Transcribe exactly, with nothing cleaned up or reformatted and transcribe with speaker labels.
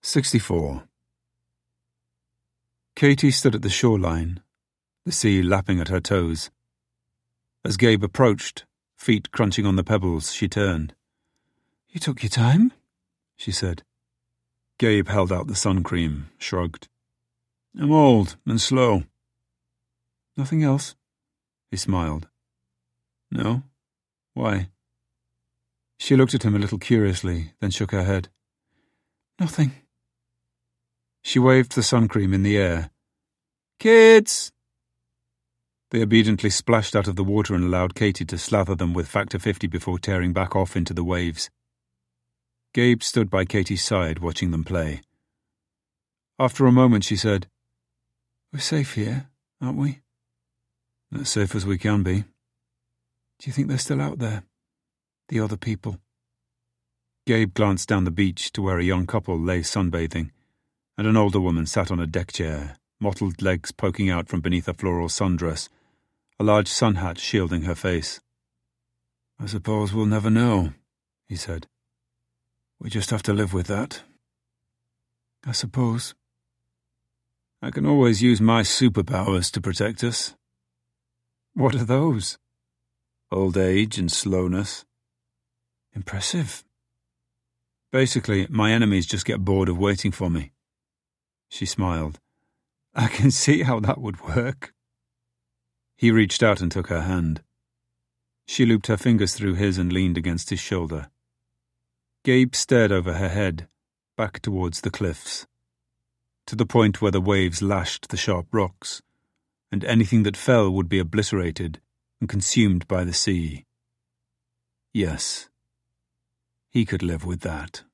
Speaker 1: sixty-four. Katy stood at the shoreline, the sea lapping at her toes. As Gabe approached, feet crunching on the pebbles, she turned. "You took your time?" she said. Gabe held out the sun cream, shrugged. "I'm old and slow." "Nothing else?" He smiled. "No. Why?" She looked at him a little curiously, then shook her head. "Nothing." She waved the sun cream in the air. "Kids!" They obediently splashed out of the water and allowed Katy to slather them with Factor fifty before tearing back off into the waves. Gabe stood by Katy's side, watching them play. After a moment she said, "We're safe here, aren't we?" "As safe as we can be." "Do you think they're still out there? The other people?" Gabe glanced down the beach to where a young couple lay sunbathing, and an older woman sat on a deck chair, mottled legs poking out from beneath a floral sundress, a large sun hat shielding her face. "I suppose we'll never know," he said. "We just have to live with that." "I suppose." "I can always use my superpowers to protect us." "What are those?" "Old age and slowness." "Impressive." "Basically, my enemies just get bored of waiting for me." She smiled. "I can see how that would work." He reached out and took her hand. She looped her fingers through his and leaned against his shoulder. Gabe stared over her head, back towards the cliffs, to the point where the waves lashed the sharp rocks, and anything that fell would be obliterated and consumed by the sea. Yes, he could live with that.